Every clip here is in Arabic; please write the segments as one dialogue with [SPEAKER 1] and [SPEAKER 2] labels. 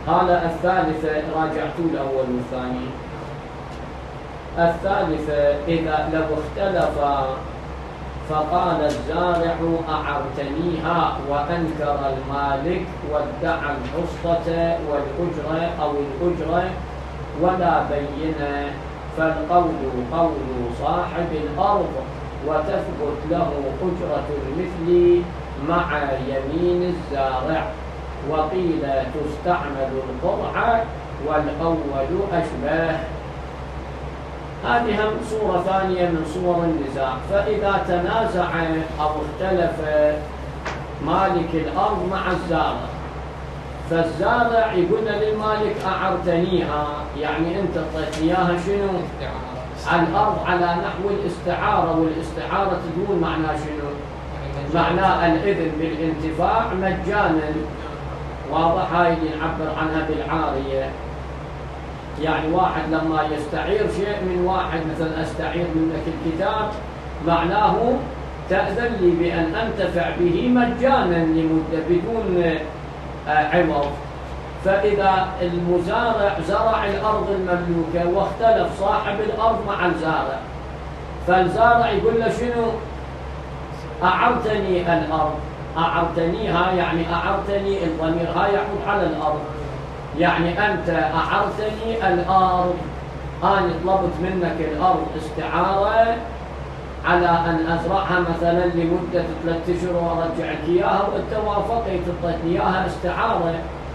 [SPEAKER 1] قال الثالثة، راجعت الأول والثاني. الثالثة إذا لو اختلف فقال الزارع أعرتنيها وأنكر المالك وادعى الحصة والأجرة أو الأجرة ولا بينة، فالقول قول صاحب الأرض وتثبت له أجرة المثل مع يمين الزارع. وقيل تستعمل القرعة والأول أشباه. هذه هم صورة ثانية من صور النزاع. فإذا تنازع أو اختلف مالك الأرض مع الزارع، فالزارع يقول للمالك أعرتنيها، يعني أنت اعطيتني إياها شنو؟ على الأرض على نحو الاستعارة، والاستعارة تقول معناه شنو؟ معناه الإذن بالانتفاع مجانا. واضح؟ هاي اللي نعبر عنها بالعارية. يعني واحد لما يستعير شيء من واحد، مثلا أستعير منك الكتاب، معناه تأذن لي بأن أنتفع به مجانا لمدة بدون عوض. فإذا المزارع زرع الأرض المملوكة واختلف صاحب الأرض مع الزارع، فالزارع يقول له شنو؟ أعرتني الأرض. أعرتنيها يعني أعرتني، الضمير هاي يعود على الأرض، يعني أنت أعرتني الأرض، أنا طلبت منك الأرض استعارة على أن أزرعها مثلا لمدة 3 أشهر وأرجعك إياها، وأنت وافقت تعطيني إياها استعارة.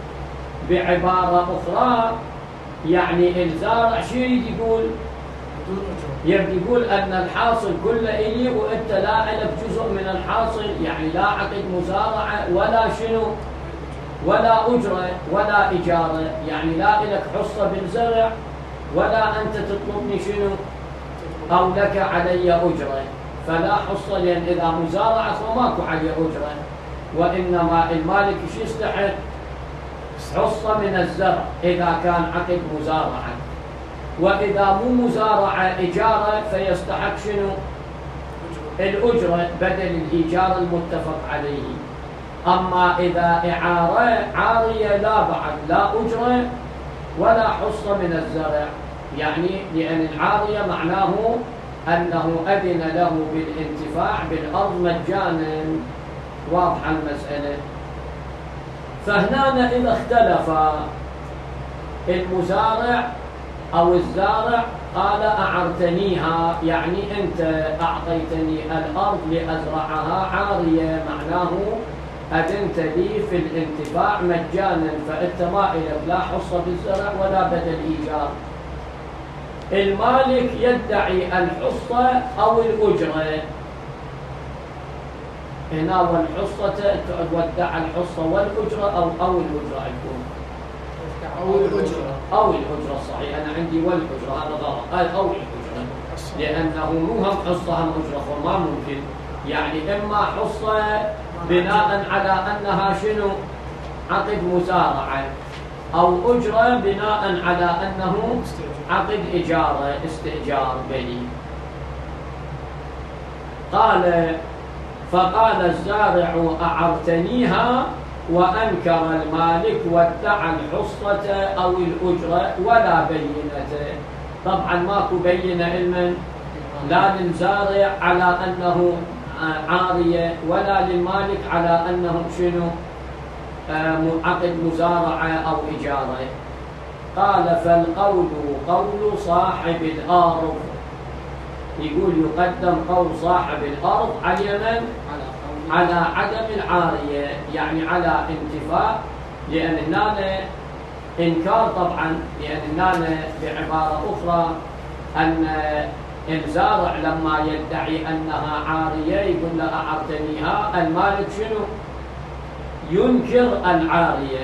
[SPEAKER 1] بعبارة أخرى يعني الزارع شو يقول؟ يقول أن الحاصل كله إلي وأنت لا لك جزء من الحاصل، يعني لا عقد مزارعة ولا شنو، ولا أجرة ولا إجارة، يعني لا لك حصة بالزرع ولا أنت تطلبني شنو أو لك علي أجرة. فلا حصة، لأن إذا مزارعة فماكو علي أجرة، وإنما المالك شو يستحق؟ حصة من الزرع إذا كان عقد مزارعة. وإذا مو مزارعة إجارة فيستحق شنو؟ الأجرة بدل الإيجار المتفق عليه. أما إذا إعارة عارية لا بعد لا أجرة ولا حصة من الزرع، يعني لأن العارية معناه أنه أذن له بالانتفاع بالأرض مجانا. واضحة المسألة. فهنا إذا اختلف المزارع أو الزارع قال أعرتنيها، يعني أنت أعطيتني الأرض لأزرعها عارية، معناه أذنت لي في الانتفاع مجانا، فأنت ما إلك لا حصة بالزرع ولا بدل إيجار. المالك يدعي الحصة أو الأجرة. هنا والحصة ودع الحصة والأجرة أو الأجرة يكون أو الأجرة صحيح. أنا عندي والأجرة، هذا غلط، قال أو الأجرة، لأنه مو هم حصة هم أجرة، فما ممكن. يعني إما حصة بناء على أنها شنو؟ عقد مزارعة، أو أجرة بناء على أنه عقد إجارة استئجار به. قال فقال الزارع أعرتنيها وأنكر المالك وادعى الحصة أو الأجرة ولا بينة. طبعا ماكو بينة علما لا للزارع على أنه عارية ولا للمالك على أنه شنو عقد مزارعة أو إجارة. قال فالقول قول صاحب الأرض. يقول يقدم قول صاحب الأرض على على عدم العارية، يعني على انتفاء، لأن هنا إنكار طبعا، لأن هنا بعبارة أخرى أن الزارع لما يدعي أنها عارية يقول له أعرتنيها، المالك شنو؟ ينكر العارية،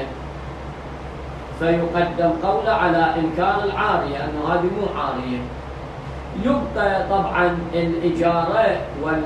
[SPEAKER 1] فيقدم قوله على إنكار العارية أنه هذه مو عارية. يبقى طبعا الإجارة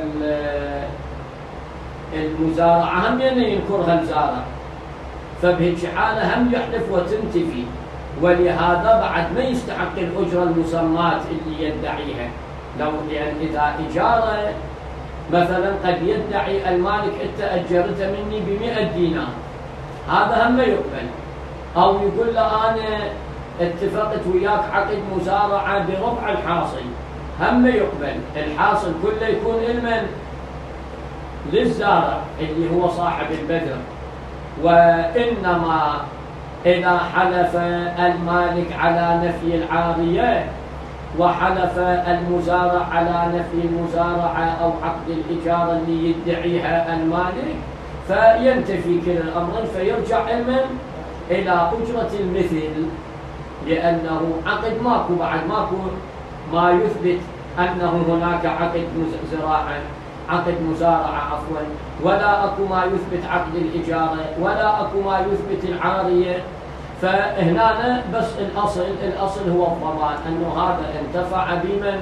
[SPEAKER 1] والمزارعة هم ينكرها الزارع، فبهيك حالة هم يحلف وتنتفي، ولهذا بعد ما يستحق الأجرة المسمات اللي يدعيها. لأن إذا إجارة مثلا قد يدعي المالك أنت أجرت مني ب100 دينار، هذا هم يقبل، أو يقول له أنا اتفقت وياك عقد مزارعة بربع الحاصل، هم يقبل. الحاصل كله يكون لمن؟ للزارع اللي هو صاحب البذر. وإنما إذا حلف المالك على نفي العارية وحلف المزارع على نفي المزارعة أو عقد الإجارة اللي يدعيها المالك، فينتفي كلا الأمرين، فيرجع إلى أجرة المثل، لأنه عقد ماكو، بعد ماكو ما يثبت أنه هناك عقد عقد مزارعة عفوا، ولا أكو ما يثبت عقد الإجارة، ولا أكو ما يثبت العارية. فهنا بس الأصل هو الضمان، أنه هذا انتفع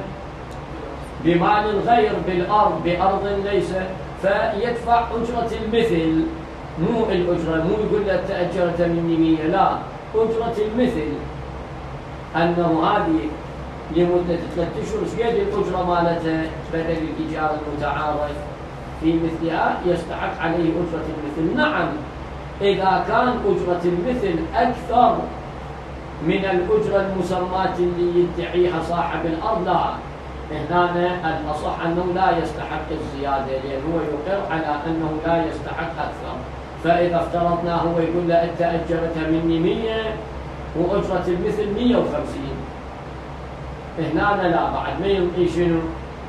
[SPEAKER 1] بمال الغير، بأرض ليس، فيدفع أجرة المثل، مو الأجرة، مو يقول له تأجرت مني 100، لا، أجرة المثل، أنه هذه لمدة 3 أشهر شقد الأجرة مالتها بدل الإيجار المتعارف في مثلها، يستحق عليه أجرة المثل. نعم، إذا كان أجرة المثل أكثر من الأجرة المسماة اللي يدعيها صاحب الأرض، لا، هنا الأصح أنه لا يستحق الزيادة، لأنه يقر على أنه لا يستحق أكثر. فإذا افترضنا هو يقول له أنت أجرتها مني 100 وأجرة المثل 150، هنا لا، بعد ما ينطي شنو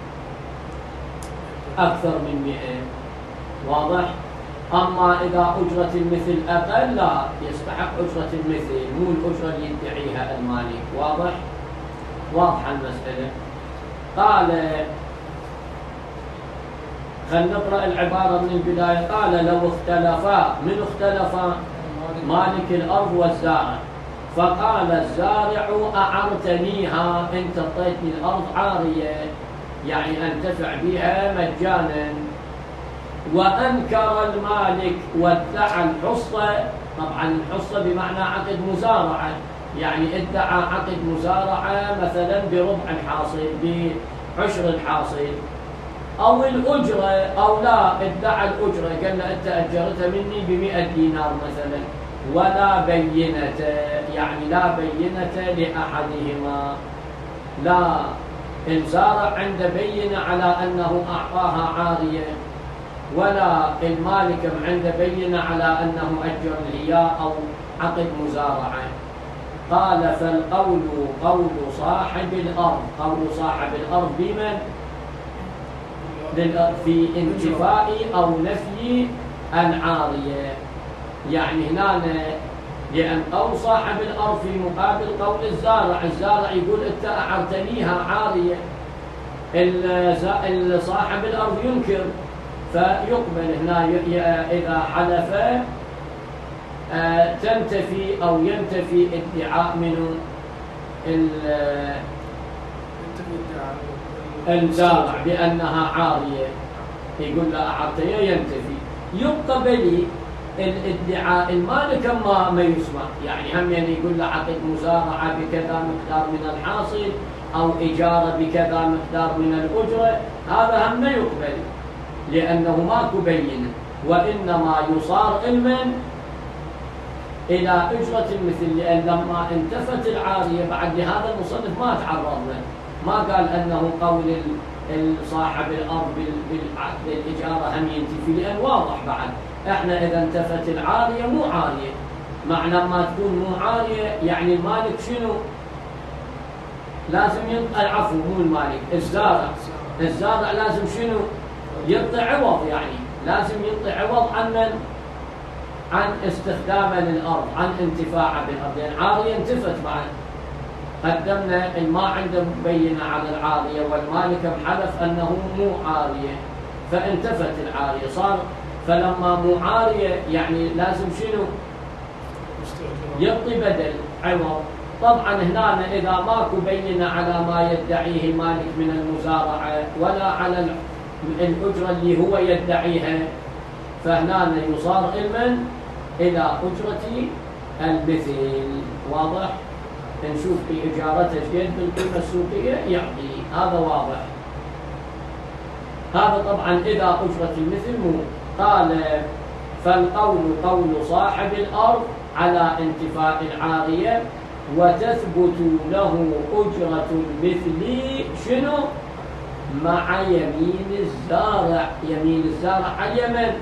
[SPEAKER 1] أكثر من 100، واضح؟ أما إذا أجرة المثل أقل، لا، يستحق أجرة المثل، مو الأجرة اللي يدعيها المالك. واضح؟ واضحة المسألة. قال، خلينا نقرأ العبارة من البداية. قال لو اختلفا، من اختلفا؟ مالك الأرض والزارع. فقال الزارع أعرتنيها، أنت اعطيتني الأرض عارية، يعني أنتفع بها مجانا. وأنكر المالك وادعى الحصة، طبعا الحصة بمعنى عقد مزارعة، يعني ادعى عقد مزارعة مثلا بربع الحاصل، بعشر الحاصل، أو الأجرة، أو لا، ادعى الأجرة، قال له أنت أجرتها مني ب100 دينار مثلا، ولا بينة، يعني لا بينة لأحدهما، لا الزارع عنده بينة على أنه أعطاها عارية، ولا المالك عنده بينة على أنه أجر الإياه أو عقد مزارعة. قال فالقول قول صاحب الأرض، قول صاحب الأرض بمن؟ في انتفاء أو نفي العارية، يعني هنا لأن قول صاحب الأرض في مقابل قول الزارع، الزارع يقول أنت أعرتنيها عارية، صاحب الأرض ينكر، فيقبل هنا إذا حلف تنتفي أو ينتفي ادعاء من الزارع بأنها عارية، يقول لا أعرتنيها، ينتفي. يبقى بلي الادعاء المالك ما يسمع، يعني هم يعني يقول له عقد مزارعة بكذا مقدار من الحاصل، أو إجارة بكذا مقدار من الأجرة، هذا هم ما يقبل، لأنه ماكو بينة، وإنما يصار علما إلى أجرة المثل، لأن لما انتفت العارية بعد لهذا المصنف ما تعرض له، ما قال أنه قول صاحب الأرض بالعقد الإجارة هم ينتفي، لأن واضح بعد احنا إذا انتفت العارية مو عارية، معنى ما تكون مو عارية يعني المالك شنو؟ لازم ينطي، العفو مو المالك، الزارع لازم شنو؟ ينطي عوض، يعني لازم ينطي عوض عن استخدامه للأرض، عن انتفاعه بالأرض، يعني عارية انتفت بعد، قدمنا ما عنده مبينة على العارية، والمالك محلف أنه مو عارية، فانتفت العارية، صار فلما مو عارية يعني لازم شنو؟ يعطي بدل عوض. طبعا هنا إذا ماكو بينة على ما يدعيه المالك من المزارعة ولا على الأجرة اللي هو يدعيها، فهنا يصار علما إلى أجرة المثل. واضح؟ نشوف في إجارته قد بالقيمة السوقية يعطي، هذا واضح. هذا طبعا إذا أجرة المثل مو. قال فالقول قول صاحب الأرض على انتفاء العارية، وتثبت له أجرة المثل شنو؟ مع يمين الزارع. يمين الزارع على اليمن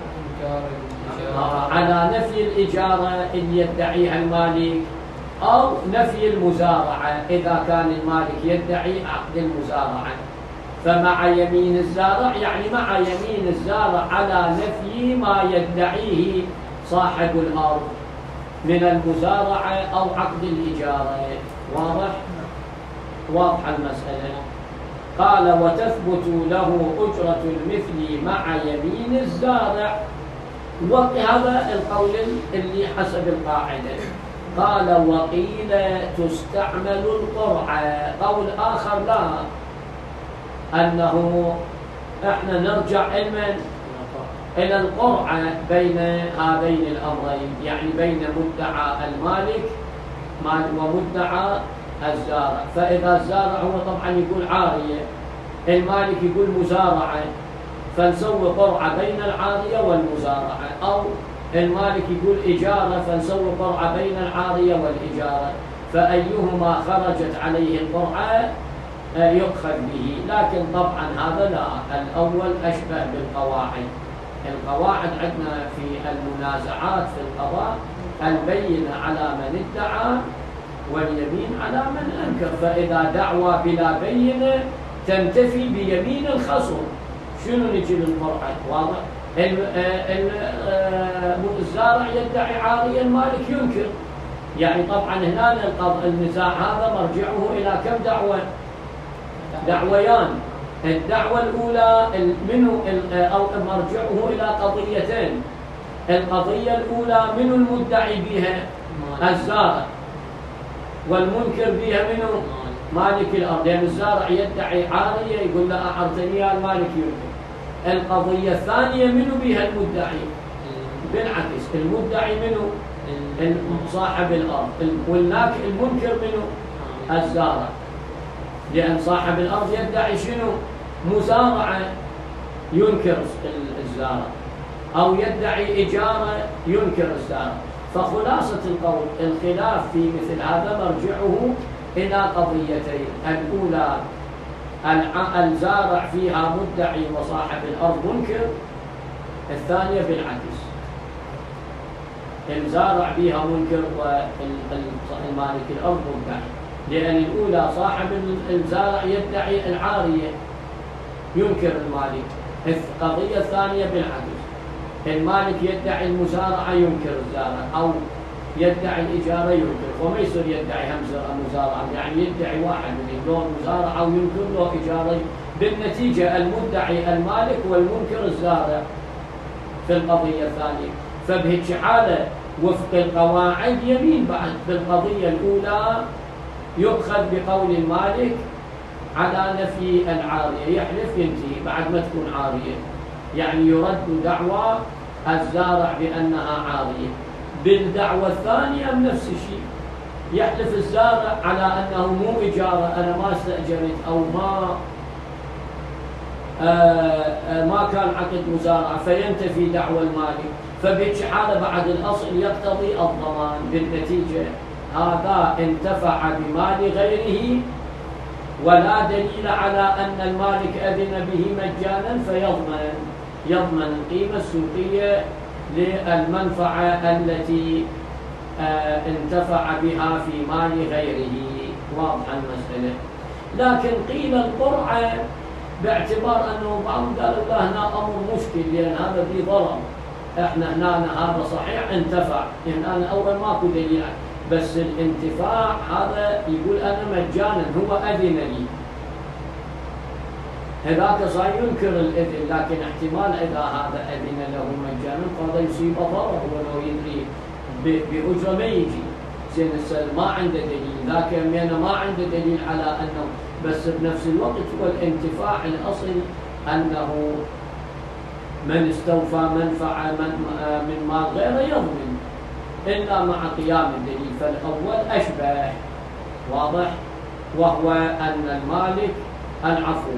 [SPEAKER 1] على نفي الإجارة اللي يدعيها المالك، أو نفي المزارعة إذا كان المالك يدعي عقد المزارعة. فمع يمين الزارع يعني مع يمين الزارع على نفي ما يدعيه صاحب الأرض من المزارعة أو عقد الإجارة. واضح؟ واضحة المسألة. قال وتثبت له أجرة المثل مع يمين الزارع. وهذا القول اللي حسب القاعدة. قال وقيل تستعمل القرعة. قول آخر لا، أنه إحنا نرجع إلى القرعة بين هذين الأمرين، يعني بين مدعى المالك ومدعى الزارع. فإذا الزارع هو طبعا يقول عارية، المالك يقول مزارعة، فنسوي قرعة بين العارية والمزارعة. أو المالك يقول إجارة، فنسوي قرعة بين العارية والإجارة. فأيهما خرجت عليه القرعة يؤخذ به. لكن طبعا هذا لا، الأول أشبه بالقواعد. القواعد عندنا في المنازعات في القضاء البينة على من ادعى واليمين على من أنكر. فإذا دعوى بلا بينة تنتفي بيمين الخصم. شنو نجي للقرعة؟ واضح؟ الزارع يدعي عارية، المالك ينكر. يعني طبعا هنا النزاع هذا مرجعه إلى كم دعوة؟ دعويان. الدعوة الأولى منه أو مرجعه إلى قضيتين. القضية الأولى من المدعي بها؟ الزارع. والمنكر بها منه؟ مالك الأرض. لأن الزارع يدعي عارية، يقول له أعرتني، المالك ينكر. القضية الثانية منه بها؟ المدعي. بالعكس، المدعي منه؟ صاحب الأرض. المنكر منه؟ الزارع. لأن صاحب الأرض يدعي شنو؟ مزارعة، ينكر الزارع، أو يدعي إجارة، ينكر الزارع. فخلاصة القول الخلاف في مثل هذا مرجعه إلى قضيتين. الأولى الزارع فيها مدعي وصاحب الأرض منكر. الثانية بالعكس، الزارع فيها منكر والمالك الأرض مدعي. لأن الأولى صاحب الزارع يدعي العارية، ينكر المالك. القضية الثانية بالعكس، المالك يدعي المزارعة، ينكر الزارع، أو يدعي الإجارة، ينكر. وما يصير يدعي مزارعة، يعني يدعي واحد من لون مزارعة وينكر له إجارة. بالنتيجة المدعي المالك والمنكر الزارع في القضية الثانية. فبهيك حالة وفق القواعد يمين بعد. بالقضية الأولى يؤخذ بقول المالك على نفي العارية، يحلف ينتهي بعد ما تكون عارية، يعني يرد دعوى الزارع بأنها عارية. بالدعوة الثانية نفس الشيء، يحلف الزارع على أنه مو إجارة، أنا ما استأجرت، أو ما كان عقد مزارعة، فينتفي دعوى المالك. فبهيك حالة بعد الأصل يقتضي الضمان. بالنتيجة هذا انتفع بمال غيره ولا دليل على أن المالك أذن به مجانا، فيضمن القيمة السوقية للمنفعة التي انتفع بها في مال غيره. واضحة المسألة. لكن قيل القرعة باعتبار أنه بعضهم قالوا لا هنا أمر مشكل، لأن هذا في ضرر. احنا هنا هذا صحيح انتفع، هنا أول ماكو دليل، بس الانتفاع هذا يقول أنا مجانا، هو أذن لي. هذاك صار ينكر الإذن، لكن احتمال إذا هذا أذن له مجانا فهذا يصيب ضرر، هو لو يدري بأجرة ما يجي. زين ما عنده دليل، ذاك ما عنده دليل على أنه، بس بنفس الوقت هو الانتفاع الأصل أنه من استوفى منفعة من مال غيره يضمن، إلا مع قيام الدليل. فالأول أشبه، واضح، وهو أن المالك العفو،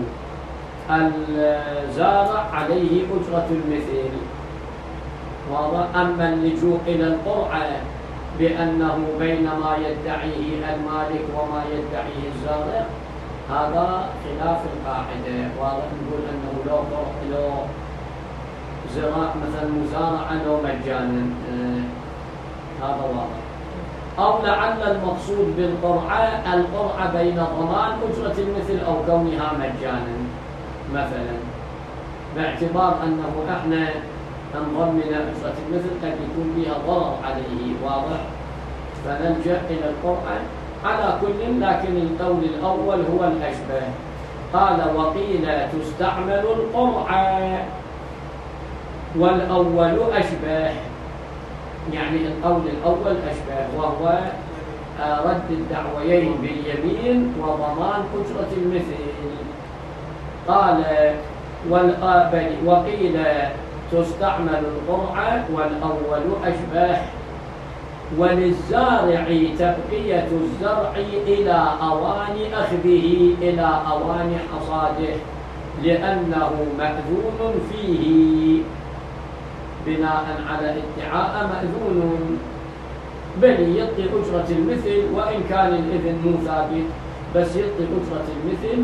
[SPEAKER 1] الزارع عليه أجرة المثل، واضح. أما اللجوء إلى القرعة بأنه بين ما يدعيه المالك وما يدعيه الزارع هذا خلاف القاعدة. ونقول أنه لو زراعة مثلا مزارعة لو مجانا هذا واضح. أو لعل المقصود بالقرعة القرعة بين ضمان أجرة المثل أو كونها مجانا مثلا، باعتبار أنه إحنا نضمن أجرة المثل قد يكون فيها ضرر عليه واضح، فنلجأ إلى القرعة على كل. لكن القول الأول هو الأشبه. قال وقيل تستعمل القرعة والأول أشبه، يعني القول الأول أشبه وهو رد الدعويين باليمين وضمان أجرة المثل. قال وقيل تستعمل القرعة والأول أشبه وللزارع تبقية الزرع إلى أوان أخذه إلى أوان حصاده لأنه مأذون فيه بناء على ادعاء مأذون، بل يعطي أجرة المثل وإن كان الإذن مو ثابت، بس يعطي أجرة المثل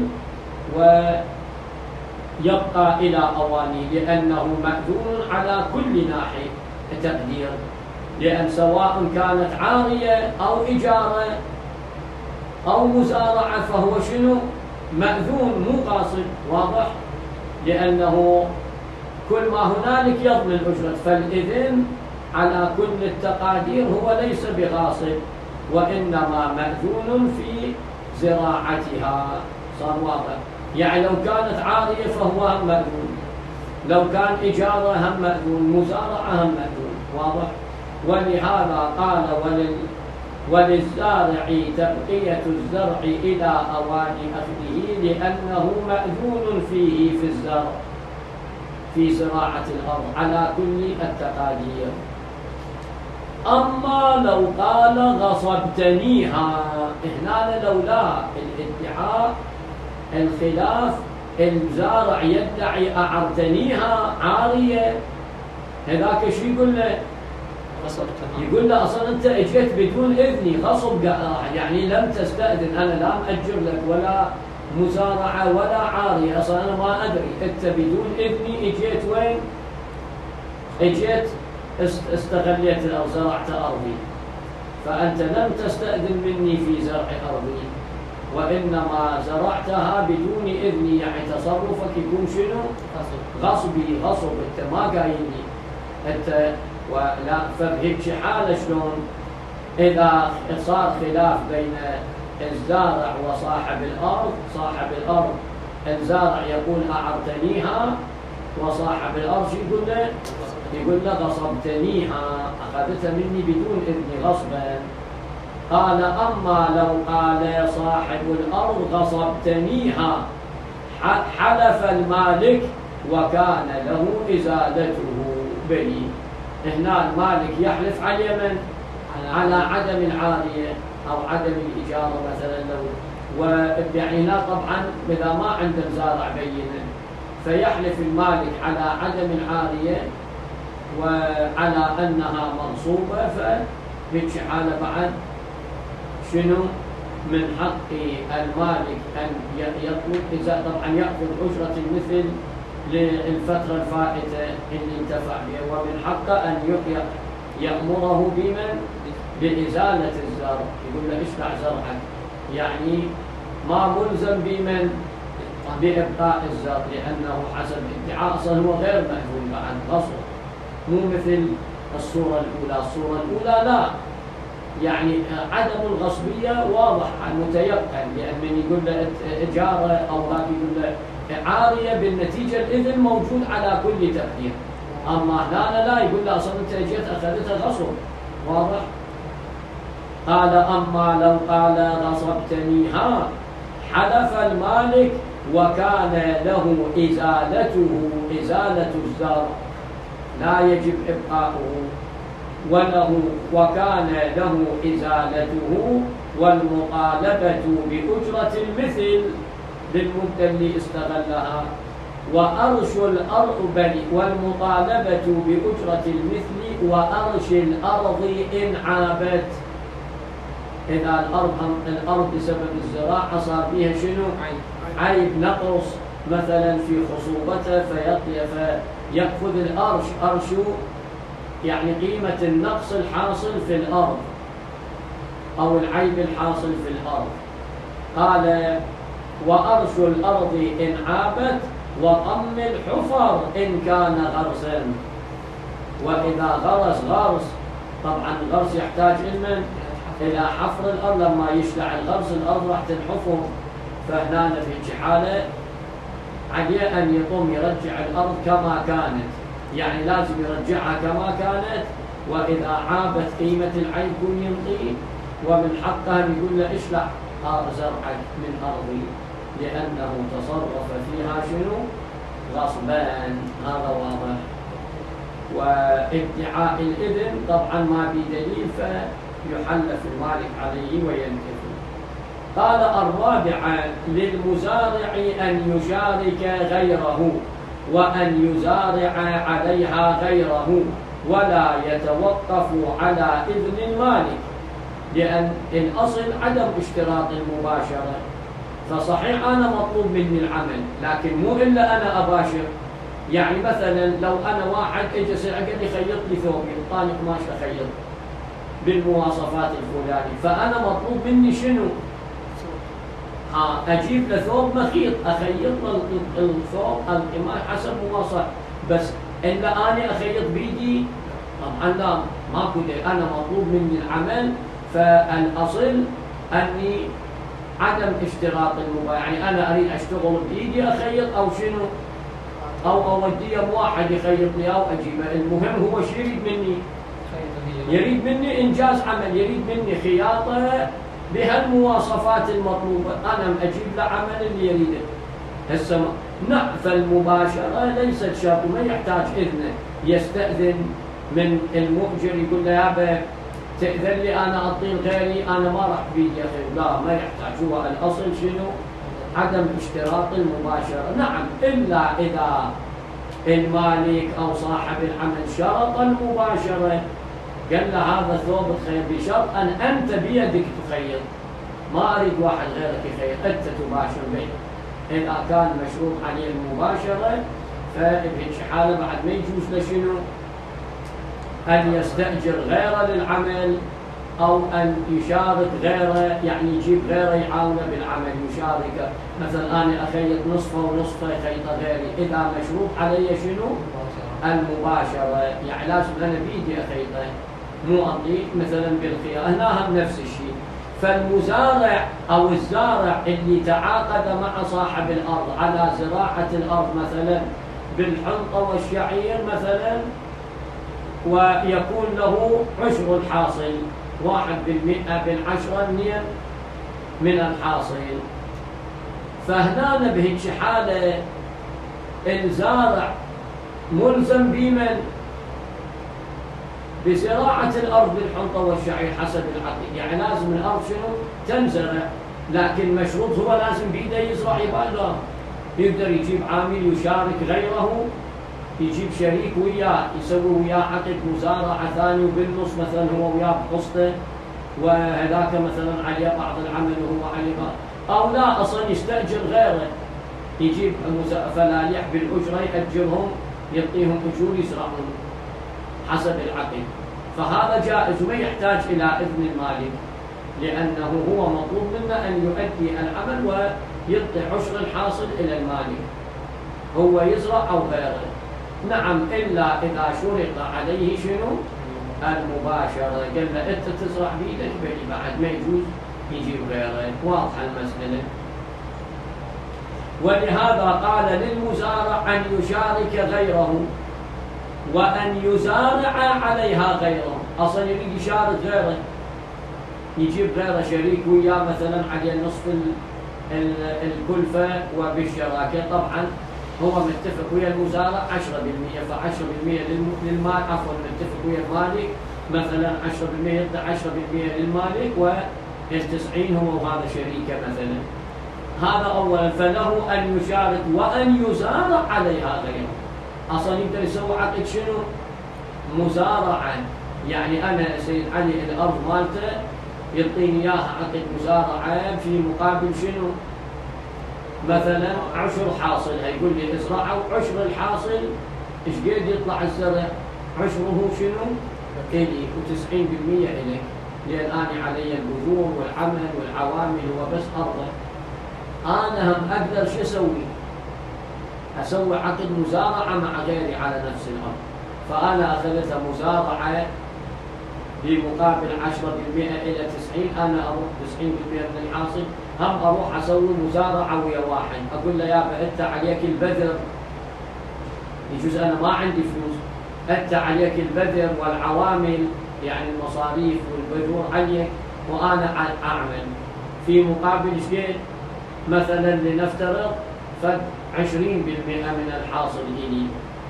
[SPEAKER 1] ويبقى إلى أوانه لأنه مأذون على كل ناحية تقدير، لأن سواء كانت عارية أو إجارة أو مزارعة فهو شنو؟ مأذون مو قاصد واضح، لأنه كل ما هنالك يضمن الأجرة، فالإذن على كل التقادير هو ليس بغاصب وإنما مأذون في زراعتها. صار واضح؟ يعني لو كانت عارية فهو هم مأذون، لو كان إجارة هم مأذون، مزارعة هم مأذون واضح. ولهذا قال وللزارع تبقية الزرع إلى أوان أخذه لأنه مأذون فيه في الزرع في زراعة الأرض على كل التقادير. أما لو قال غصبتنيها، هنا لولا الادعاء الخلاف الزارع يدعي أعرتنيها عارية، هذاك شو يقول له؟ يقول له أصلا أنت اجيت بدون إذني غصب، يعني لم تستأذن، أنا لا مأجر لك ولا مزارعة ولا عارية، أصلا أنا ما أدري، أنت بدون إذني اجيت وين؟ اجيت استغليت أو زرعت أرضي، فأنت لم تستأذن مني في زرع أرضي وإنما زرعتها بدون إذني، يعني تصرفك يكون شنو؟ غصبي، غصب، أنت ما قايلني أنت ولا. فبهيك حالة شلون إذا صار خلاف بين الزارع وصاحب الأرض، صاحب الأرض الزارع يقول أعرتنيها وصاحب الأرض يقول له؟ يقول له غصبتنيها، أخذتها مني بدون إذني غصبا. قال أما لو قال صاحب الأرض غصبتنيها حلف المالك وكان له إزالته به، هنا المالك يحلف على اليمن على عدم العارية أو عدم الإجارة مثلا لو، ويعني هنا طبعا إذا ما عنده زارع بينه فيحلف المالك على عدم العارية وعلى أنها منصوبة، فبهيك حالة بعد شنو من حق المالك أن يطلب، إذا طبعا يأخذ أجرة المثل للفترة الفائتة اللي انتفع بها، ومن حقه أن يأمره بمن؟ بإزالة الزرع، يقول له اشبع زرعك، يعني ما ملزم بمن؟ بإبقاء الزرع، لأنه حسب ادعاء أصلا هو غير مأذون بعد غصب، مو مثل الصورة الأولى. الصورة الأولى لا، يعني عدم الغصبية واضح متيقن، لأن من يقول له إجارة أو هذا يقول له عارية بالنتيجة الإذن موجود على كل تقدير. أما هنا لا، يقول له أصلا أنت جيت أخذتها غصب واضح. قال أما لو قال غصبتنيها حلف المالك وكان له إزالة الزرع لا يجب إبقاؤه، وكان له إزالته والمطالبة بأجرة المثل للمدة اللي استغلها، وأرش الأرض والمطالبة بأجرة المثل وأرش الأرض إن عابت. إذا الأرض بسبب الزراعة صار فيها شنو؟ عيب، نقص مثلا في خصوبتها، فيأخذ الأرش. أرش يعني قيمة النقص الحاصل في الأرض أو العيب الحاصل في الأرض. قال وأرش الأرض إن عابت وطم الحفر إن كان غرسا. وإذا غرس طبعا الغرس يحتاج إلى حفر الأرض. لما يشلع الغرس الأرض راح تنحفر، فهنا في حالة عليه أن يقوم يرجع الأرض كما كانت، يعني لازم يرجعها كما كانت. وإذا عابت قيمة العيب يكون ينطيه، ومن حقه يقول له اشلع زرعك من أرضي لأنه تصرف فيها شنو؟ غصبا. هذا واضح. وادعاء الإذن طبعا ما بدليل فيحلف المالك عليه وينتفي. قال الرابعة للمزارع أن يشارك غيره وأن يزارع عليها غيره ولا يتوقف على إذن المالك، لأن الأصل عدم اشتراط المباشرة. فصحيح أنا مطلوب مني العمل، لكن مو إلا أنا أباشر. يعني مثلا لو أنا واحد إجا قال لي خيط لي ثوبي، طاني قماش أخيط بالمواصفات الفلانية، فأنا مطلوب مني شنو؟ أجيب له ثوب مخيط، أخيط له الثوب القماش حسب مواصفات. بس إلا أنا أخيط بيدي طبعا لا، ماكو دليل. أنا مطلوب مني العمل، فالأصل أني عدم اشتراط المباشرة. يعني أنا أريد أشتغل بإيدي أخيط أو شنو، أو أوديه واحد يخيط لي أو أجيبه. المهم هو شو يريد مني؟ يريد مني إنجاز عمل، يريد مني خياطة بهالمواصفات المطلوبة، أنا أجيب له عمل اللي يريده. هسه نعم، فالمباشرة ليست شرط، ما يحتاج إذنه. يستأذن من المؤجر، يقول له يابا تأذن لي أنا أطيل غيري، أنا ما راح بيدي أخير. لا، ما يحتاج. هو الأصل شنو؟ عدم اشتراط المباشرة. نعم، إلا إذا المالك أو صاحب العمل شرط المباشرة، قال له هذا ثوب تخيط بشرط أن أنت بيدك تخيط، ما أريد واحد غيرك يخيط، أنت تباشر به. إذا كان مشروط عليه المباشرة، فبهيك حالة بعد ما يجوز له شنو؟ أن يستأجر غيره للعمل، أو أن يشارك غيره، يعني يجيب غيره يعاونه بالعمل، يشاركه. مثلا أنا أخيط نصفه ونصفه يخيطه غيري، إذا مشروط علي شنو؟ المباشرة. يعني لازم أنا بيدي أخيطه، مو أعطيه مثلا بالخيار. هنا هم نفس الشيء. فالمزارع أو الزارع اللي تعاقد مع صاحب الأرض على زراعة الأرض مثلا بالحنطة والشعير مثلا، ويكون له عشر الحاصل، 1% بالعشرة من الحاصل. فهنا بهيك حالة الزارع ملزم بمن؟ بزراعة الأرض بالحنطة والشعير حسب العقد. يعني لازم الأرض شنو؟ تنزرع، لكن مشروط هو لازم بيده يزرع يبادر. يقدر يجيب عامل يشارك غيره، يجيب شريك وياه، يسوي وياه عقد مزارعة ثاني، وبالنص مثلا هو وياه بقسطه، وهذاك مثلا عليه بعض العمل وهو عليه بعض. أو لا، أصلا يستأجر غيره، يجيب فلاح بالأجرة يأجرهم، يعطيهم أجور يزرعون حسب العقد. فهذا جائز وما يحتاج إلى إذن المالك، لأنه هو مطلوب منه أن يؤدي العمل ويعطي عشر الحاصل إلى المالك، هو يزرع أو غيره. نعم، إلا إذا شرط عليه شنو؟ المباشرة. قال له أنت تزرع بيدك بلي، بعد ما يجوز يجيب غيره. واضحة المسألة. ولهذا قال للمزارع أن يشارك غيره وأن يزارع عليها غيره. أصلا يريد يشارك غيره، يجيب غيره شريك وياه مثلا على نصف الكلفة وبالشراكة. طبعا هو متفق ويا المزارع 10%، ف10% للمال، عفوا متفق ويا المالك مثلا 10%، يدفع 10% للمالك، وال90 هو وهذا شريكه مثلا. هذا أولا. فله أن يشارك وأن يزارع عليها غيره. أصلا يقدر يسوي عقد شنو؟ مزارعة. يعني أنا سيد علي الأرض مالته يعطيني إياها عقد مزارعة في مقابل شنو؟ مثلا عشر حاصل، يقول لي ازرعوا عشر الحاصل، ايش قد يطلع الزرع؟ عشره شنو؟ إلي، و90% إليك، لأن أنا علي البذور والعمل والعوامل وبس أرضه. أنا هم أقدر شو أسوي؟ أسوي عقد مزارعة مع غيري على نفس الأرض. فأنا أخذتها مزارعة بمقابل 10% إلى 90، أنا أروح 90% من الحاصل، هم أروح أسوي مزارعة ويا واحد، أقول له يابا أنت عليك البذر، يجوز أنا ما عندي فلوس، أنت عليك البذر والعوامل يعني المصاريف والبذور عليك، وأنا أعمل في مقابل شيء مثلا لنفترض فد 20% من الحاصل إلي،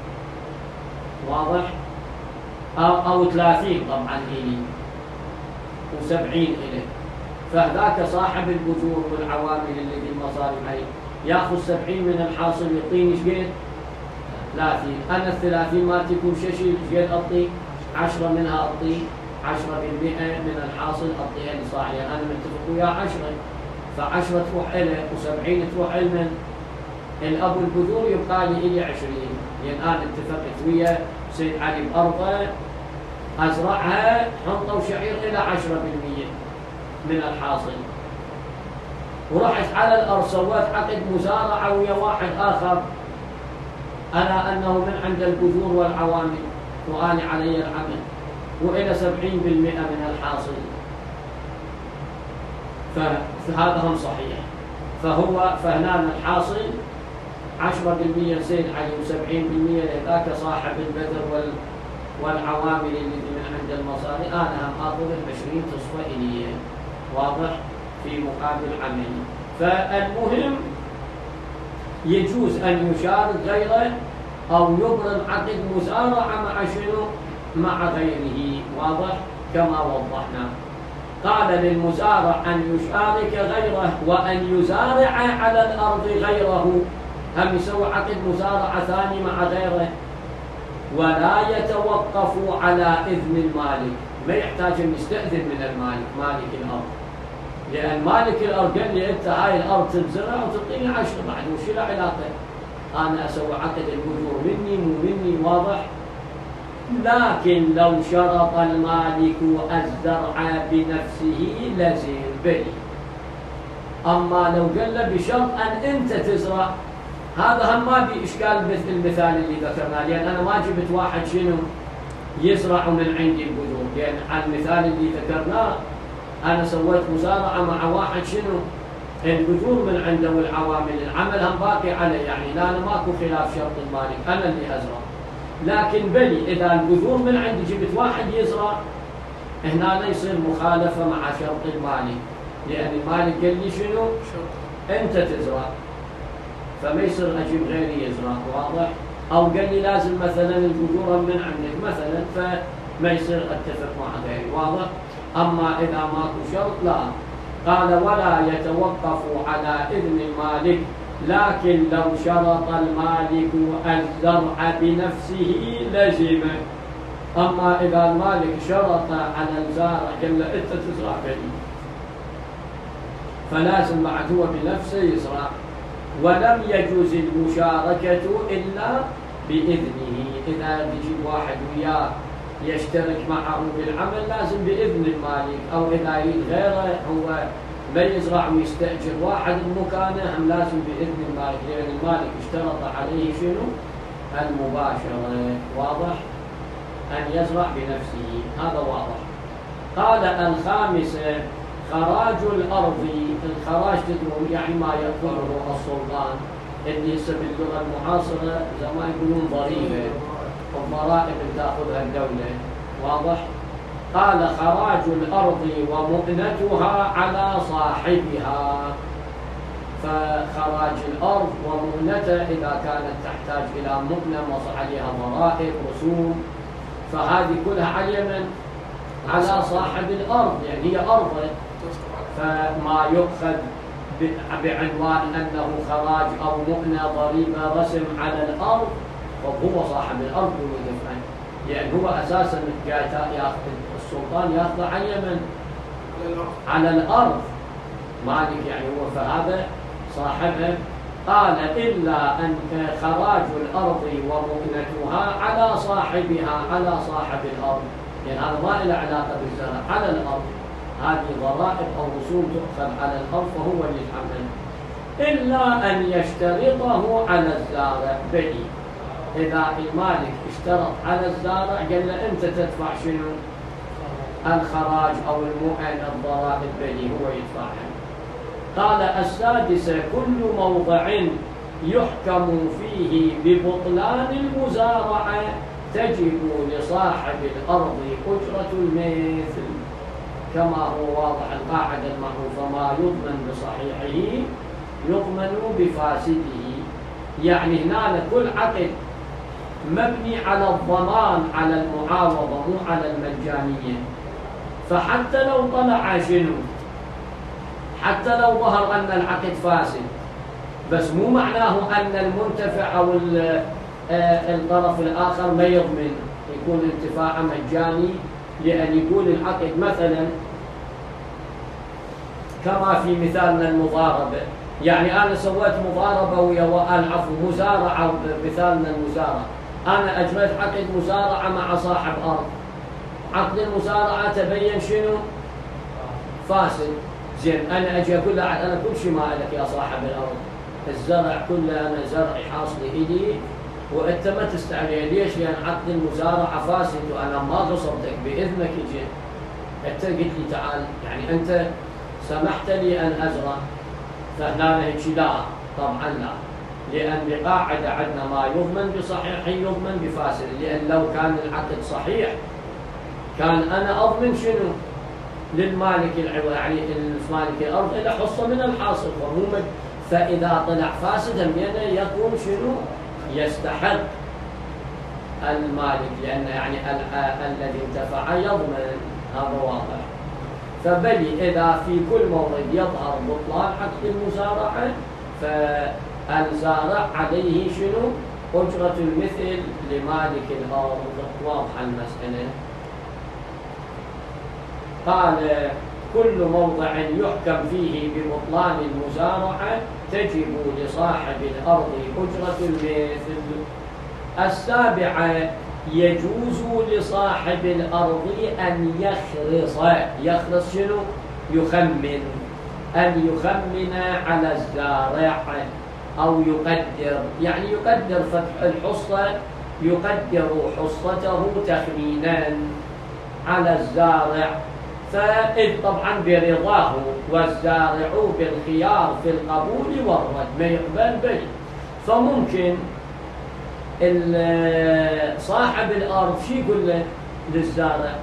[SPEAKER 1] واضح؟ أو 30 طبعا إلي و70 إليه. فهذاك صاحب البذور والعوامل اللي في المصاريف عليه ياخذ 70 من الحاصل يعطيني ايش قد؟ 30. أنا ال30 ما تكون شيء ايش قد أعطي؟ 10 منها أعطي 10% من الحاصل أعطيها لصاحبي، أنا متفق وياه 10، ف10 تروح إليه و70 تروح لمن؟ الأب البذور يبقى لي إلي 20، لأن أنا اتفقت ويا سيد علي بأرضه أزرعها حنطة وشعير إلى 10% من الحاصل، ورحت على الأرض سويت عقد مزارعة ويا واحد آخر، أنا أنه من عند البذور والعوامل وأنا علي العمل، وإلى 70% من الحاصل، فهذا هم صحيح. فهنا الحاصل 10% سيد علي و70% لذاك صاحب البذر والعوامل اللي من عند المصاري، أنا هم آخذ 20 تصفى إلي، واضح؟ في مقابل عملي. فالمهم يجوز أن يشارك غيره أو يبرم عقد مزارعة مع شنو؟ مع غيره، واضح؟ كما وضحنا. قال للمزارع أن يشارك غيره وأن يزارع على الأرض غيره، هم يسوي عقد مزارعة ثاني مع غيره، ولا يتوقف على إذن المالك، ما يحتاج أن يستأذن من المالك، مالك الأرض، لأن مالك الأرض قال لي أنت هاي الأرض تزرع وتعطيني 10 بعد، وش له علاقة؟ أنا أسوي عقد البذور مني مو مني، واضح؟ لكن لو شرط المالك الزرع بنفسه لزم به. أما لو قال له بشرط أن أنت تزرع، هذا هم ما في إشكال مثل المثال اللي ذكرناه، لأن أنا ما جبت واحد شنو يزرع من عندي البذور، لأن على المثال اللي ذكرناه أنا سويت مزارعة مع واحد شنو البذور من عنده والعوامل، العمل هم باقي علي، يعني لا أنا ماكو خلاف شرط المالك، أنا اللي أزرع. لكن بلي إذا البذور من عندي جبت واحد يزرع، هنا لا يصير مخالفة مع شرط المالك، لأن المالك قال لي شنو؟ أنت تزرع، فما يصير أجيب غيري يزرع، واضح؟ أو قال لي لازم مثلا البذور من عندك مثلا، فما يصير أتفق مع غيري، واضح؟ أما إذا ماكو شرط لا. قال ولا يتوقف على إذن المالك، لكن لو شرط المالك الزرع بنفسه لزمه. أما إذا المالك شرط على الزارع قال له أنت تزرع بني، فلازم بعد هو بنفسه يزرع. ولم يجوز المشاركة إلا بإذنه، إذا يجيب واحد وياه يشترك معه بالعمل لازم بإذن المالك، أو إذا يريد غيره هو ما يزرع ويستأجر واحد بمكانه هم لازم بإذن المالك، لأن المالك اشترط عليه شنو؟ المباشرة، واضح؟ أن يزرع بنفسه، هذا واضح. قال الخامسة خراج الأرض. الخراج تدرون يعني ما يأخذه السلطان، اللي هسه باللغة المعاصرة زمان يقولون ضريبة، الضرائب اللي تأخذها الدولة، واضح؟ قال خراج الأرض ومؤنتها على صاحبها. فخراج الأرض ومؤنتها إذا كانت تحتاج إلى مؤنة وصح عليها ضرائب رسوم، فهذه كلها على من؟ على صاحب الأرض، يعني هي أرضه، فما يؤخذ بعنوان أنه خراج أو مؤنة ضريبة رسم على الأرض، فهو صاحب الأرض بالدفع، لأن هو أساسا جاي السلطان يأخذ عن يمن على الأرض مالك، يعني هو فهذا صاحبه. قال إلا أن خراج الأرض ومؤنتها على صاحبها، على صاحب الأرض، يعني هذا ما له علاقة بالزرع، على الأرض، هذه ضرائب أو رسوم تؤخذ على الأرض فهو اللي يتحمل، إلا أن يشترطه على الزارع به. إذا المالك اشترط على الزارع قال له أنت تدفع شنو؟ الخراج أو المؤن الضرائب به، هو يدفعها. قال السادسة كل موضع يحكم فيه ببطلان المزارعة تجب لصاحب الأرض أجرة المثل، كما هو واضح القاعدة المعروفة: ما يضمن بصحيحه يضمن بفاسده. يعني هنا كل عقد مبني على الضمان، على المعاوضة، مو على المجانية. فحتى لو طلع شنو، حتى لو ظهر أن العقد فاسد، بس مو معناه أن المنتفع أو الطرف الآخر ما يضمن، يكون انتفاع مجاني. لأن يقول العقد مثلا كما في مثالنا المضاربة، يعني أنا سويت مضاربة ويا العفو مزارعة، مثالنا المزارعة، أنا أجريت عقد مزارعة مع صاحب أرض، عقد المزارعة تبين شنو؟ فاسد. زين أنا أجي أقول له أنا كل شيء ما لك يا صاحب الأرض، الزرع كله أنا زرعي حاصل إيدي وأنت ما تستعمله. ليش؟ لأن عقد المزارعة فاسد وأنا ما غصبتك بإذنك. جيت أنت قلت لي تعال، يعني أنت سمحت لي أن أزرع، فهنا هيك لا، طبعا لا، لأن بقاعدة عندنا ما يضمن بصحيح يضمن بفاسد. لأن لو كان العقد صحيح كان أنا أضمن شنو؟ للمالك يعني المالك الأرض إلى حصة من الحاصل، فإذا طلع فاسدا يكون شنو؟ يستحق المالك، لأن يعني الذي انتفع يضمن، هذا واضح. فبلي إذا في كل مورد يظهر بطلان عقد المزارعة فالزارع عليه شنو؟ أجرة المثل لمالك الأرض. واضحة المسألة. قال كل موضع يحكم فيه ببطلان المزارعة تجب لصاحب الأرض أجرة المثل. السابعة يجوز لصاحب الأرض أن يخرص شنو؟ يخمن، أن يخمن على الزارع أو يقدر، يعني يقدر فتح الحصة، يقدر حصته تخمينا على الزارع، فإذ طبعا برضاه، والزارع بالخيار في القبول والرد، ما يقبل به. فممكن صاحب الأرض شو يقول له للزارع،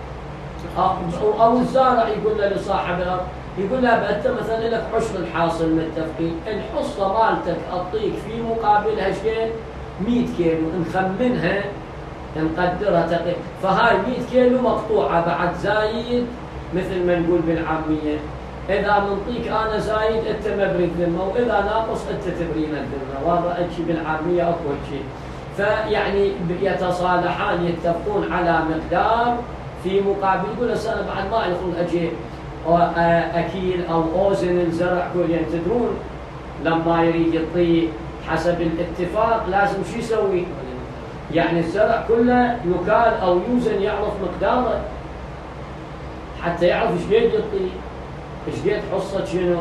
[SPEAKER 1] أو الزارع يقول له لصاحب الأرض، يقول له أنت مثلا لك عشر الحاصل متفقين، الحصة مالتك أعطيك في مقابلها شيء 100 كيلو، نخمنها نقدرها تقريبا، فهاي 100 كيلو مقطوعة بعد زايد، مثل ما نقول بالعامية، إذا منطيك أنا زايد أنت مبري الذمة، وإذا ناقص أنت تبرين الذمة. واضح شيء بالعامية أكو شيء. فيعني يتصالحان، يتفقون على مقدار في مقابل. يقول هسه أنا بعد ما يكون أجي أكيل أو أوزن الزرع، يعني تدرون لما يريد يعطيه حسب الاتفاق لازم شو يسوي؟ يعني الزرع كله يكال أو يوزن، يعرف مقداره حتى يعرف ايش قد يعطي، ايش قد حصة شنو؟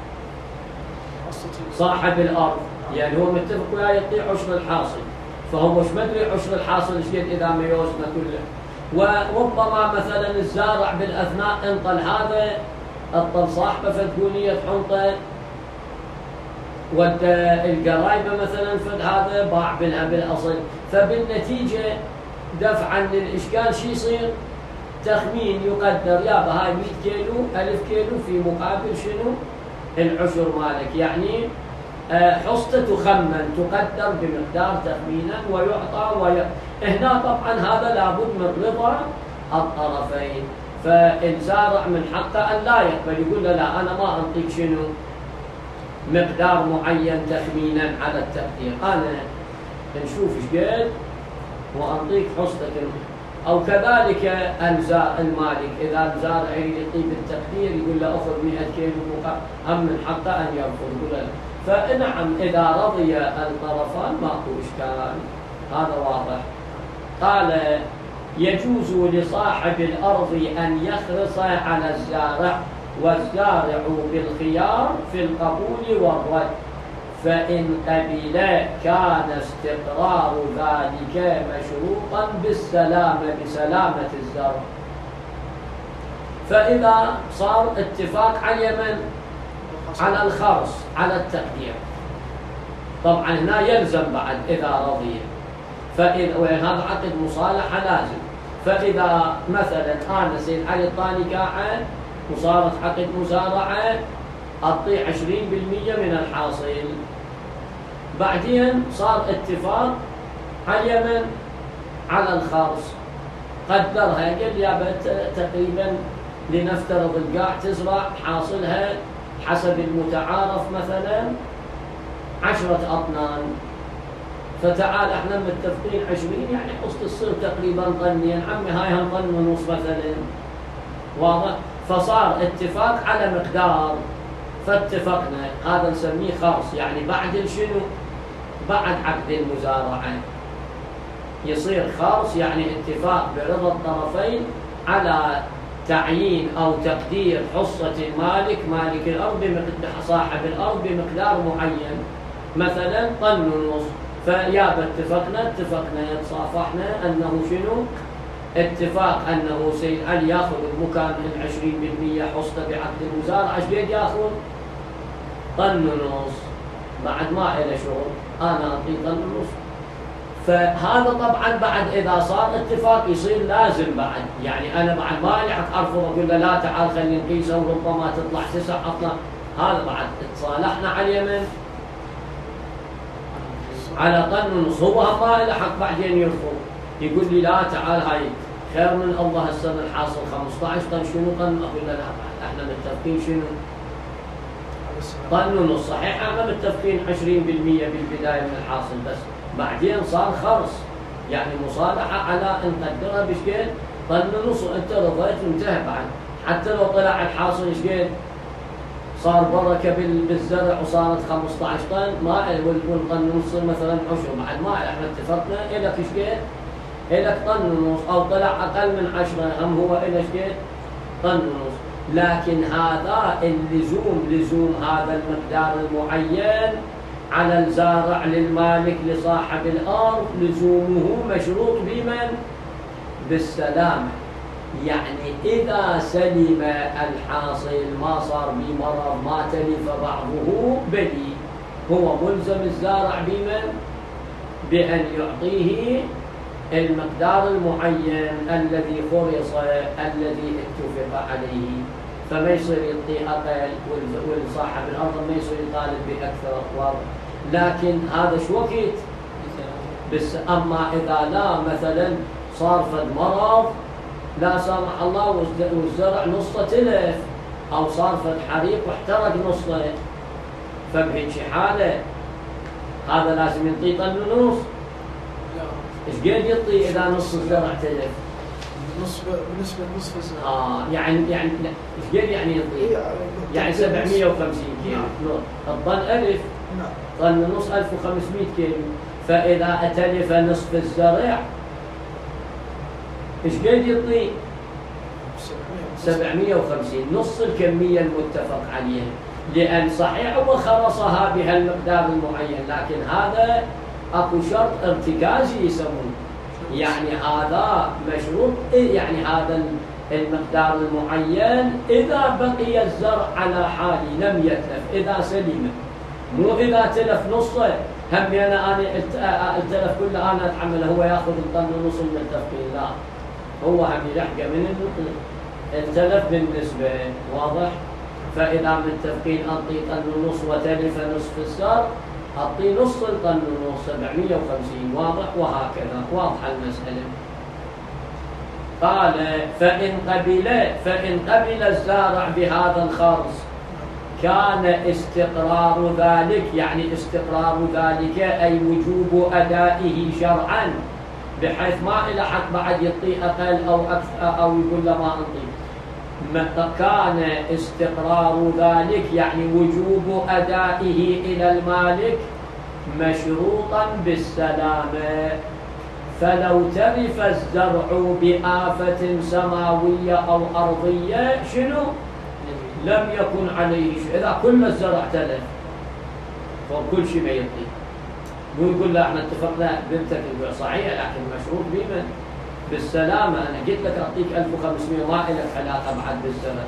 [SPEAKER 1] صاحب الأرض، يعني هو متفق وياه يعطي عشر الحاصل، فهو مش مدري عشر الحاصل ايش قد إذا ما يوزنه كله. وربما مثلا الزارع بالأثناء انطل هذا، اطل صاحبه فتقولية حنطه، ود القرايبه مثلا فد هذا باع منها بالاصل، فبالنتيجه دفعا للاشكال شو يصير؟ تخمين يقدر يابا هاي 100 كيلو 1000 كيلو في مقابل شنو؟ العشر مالك، يعني حصته تخمن تقدر بمقدار تخمينا ويعطى هنا طبعا هذا لابد من رضا الطرفين. فالزارع من حقه ان لا يقبل، يقول له لا انا ما اعطيك شنو؟ مقدار معين تخمينا على التقدير. أنا نشوف ايش قد وأعطيك حصتك. أو كذلك المالك إذا الزارع يريد يعطيه بالتقدير يقول له أخذ 100 كيلو هم من حقه أن يرفض. يقول له فنعم إذا رضي الطرفان ماكو إشكال، هذا واضح. قال يجوز لصاحب الأرض أن يخرص على الزارع والزارع بالخيار في القبول والرد، فإن قبل كان استقرار ذلك مشروطا بسلامة الزرع. فإذا صار اتفاق على اليمن على الخرص على التقدير، طبعا هنا يلزم بعد إذا رضي، وهذا عقد مصالحة لازم. فإذا مثلا أنا سيد علي الطاني قاعد وصارت عقد مزارعة أعطيه 20% من الحاصل، بعدين صار اتفاق على اليمن على الخرص، قدرها قال يا تقريبا لنفترض القاع تزرع حاصلها حسب المتعارف مثلا 10 أطنان، فتعال احنا متفقين 20 يعني حصة تصير تقريبا طنين، عمي هاي هم طن ونص مثلا، واضح؟ فصار اتفاق على مقدار، فاتفقنا هذا نسميه خرص. يعني بعد شنو؟ بعد عقد المزارعة يصير خرص، يعني اتفاق برضا الطرفين على تعيين أو تقدير حصة المالك مالك الأرض صاحب الأرض بمقدار معين، مثلا طن ونص. فيا اتفقنا يتصافحنا أنه شنو؟ اتفاق أنه سيد علي ياخذ المكان من 20% حصته بعقد المزارعة. ايش قد ياخذ؟ طن ونص. بعد ما إلى شغل أنا أعطيه طن ونص. فهذا طبعا بعد إذا صار اتفاق يصير لازم بعد، يعني أنا بعد ما ألحق أرفض أقول له لا تعال خلينا نقيسه وربما تطلع 9 أطنان. هذا بعد تصالحنا على اليمن على طن ونص، هو ما لحق بعدين يرفض يقول لي لا تعال هاي خير من الله السنة الحاصل 15 طن، شنو طن؟ أقول له لا احنا متفقين شنو؟ طن ونص. صحيح احنا متفقين 20% بالبداية من الحاصل، بس بعدين صار خرص، يعني مصالحة على ان نقدرها بشكل طن ونص، وانت رضيت وانتهى. بعد حتى لو طلع الحاصل ايش قد صار بركة بالزرع وصارت 15 طن، ما والطن ونص مثلا عشر، بعد ما احنا اتفقنا إلك ايش قد؟ إلك طن ونص، أو طلع أقل من 10 هم هو إلك قد؟ طن ونص. لكن هذا لزوم هذا المقدار المعين على الزارع للمالك لصاحب الأرض، لزومه مشروط بمن؟ بالسلامة. يعني إذا سلم الحاصل ما صار بمرض ما تلف بعضه بلي، هو ملزم الزارع بمن؟ بأن يعطيه المقدار المعين الذي خرص الذي اتفق عليه، فما يصير يعطي أقل والصاحب الأرض ما يصير يطالب بأكثر. لكن هذا شو وقت؟ بس أما إذا لا مثلا صار فد مرض لا سامح الله والزرع نصه تلف، أو صار فد حريق واحترق نصه، فبهيك حالة هذا لازم يعطي طن ونص. ايش قد يعطي إذا نص الزرع تلف؟
[SPEAKER 2] بالنسبة لنصف الزرع
[SPEAKER 1] يعني ايش قد يعني يعطي؟ يعني 750 كيلو. الطن 1000، طن ونص 1500 كيلو. فإذا أتلف نصف الزرع ايش قد يعطي؟ 750، نص الكمية المتفق عليها. لأن صحيح هو خلصها بهالمقدار المعين، لكن هذا اكو شرط ارتكازي يسمونه، يعني هذا مشروط، يعني هذا المقدار المعين إذا بقي الزرع على حالي لم يتلف، إذا سلم، مو إذا تلف نصه همي أنا التلف كله أنا أتحمله، هو يأخذ الطن ونص المتفقين، لا هو هم يلحق من التلف بالنسبة، واضح؟ فإذا متفقين أعطي طن ونص وتلف نصف الزرع أعطي نص الطن ونص 750، واضح؟ وهكذا واضحة المسألة. قال فإن قبل الزارع بهذا الخرص كان استقرار ذلك، يعني استقرار ذلك أي وجوب أدائه شرعا، بحيث ما إلى حق بعد يعطي أقل أو أكثر أو يقول له ما أعطي. كان استقرار ذلك يعني وجوب أدائه إلى المالك مشروطا بالسلامة. فلو تلف الزرع بآفة سماوية أو أرضية شنو؟ لم يكن عليه شيء. إذا كل الزرع تلف فكل شيء ما يعطي، مو يقول لا احنا اتفقنا بنتك البيع صحيح لكن مشروط بمن؟ بالسلامة. أنا قلت لك أعطيك 1500 ما لك علاقة بعد بالزرع،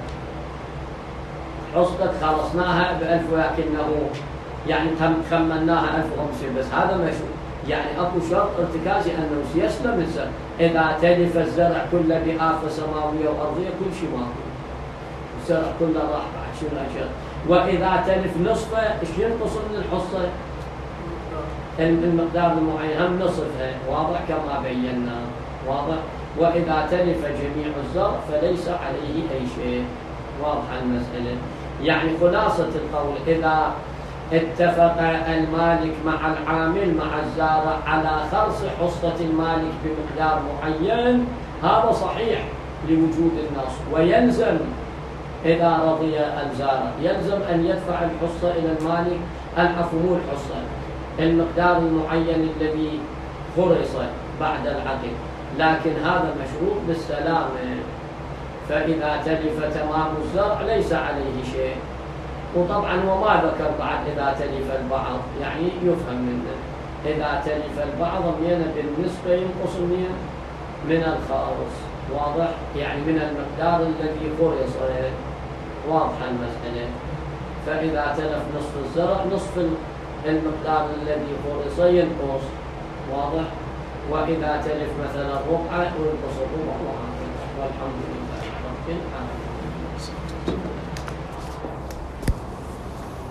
[SPEAKER 1] حصتك خلصناها ب1000 ولكنه يعني خمناها 1500 بس هذا مشروط. يعني اكو شرط ارتكازي انه يسلم الزرع. اذا تلف الزرع كله بآفة سماوية وارضية كل شيء ماكو، الزرع كله راح بعد شنو اجر. واذا تلف نصفه ايش ينقص من الحصة؟ المقدار المعين هم نصفها، واضح كما بينا، واضح. واذا تلف جميع الزرع فليس عليه اي شيء، واضحه المسألة. يعني خلاصة القول اذا اتفق المالك مع العامل مع الزارع على خرص حصة المالك بمقدار معين هذا صحيح لوجود النص. ويلزم إذا رضي الزارع يلزم أن يدفع الحصة إلى المالك، العفو مو الحصة، المقدار المعين الذي خرص بعد العقد، لكن هذا مشروط بالسلامة. فإذا تلف تمام الزرع ليس عليه شيء. وطبعا وما ذكر بعد إذا تلف البعض، يعني يفهم منه إذا تلف البعض مينا بالنسبة ينقص من الخالص، واضح، يعني من المقدار الذي خرص، واضحة المسألة. فإذا تلف نصف الزرع نصف المقدار الذي خرص ينقص، واضح. وإذا تلف مثلا ربعة ينقص الربع، والحمد لله رب العالمين.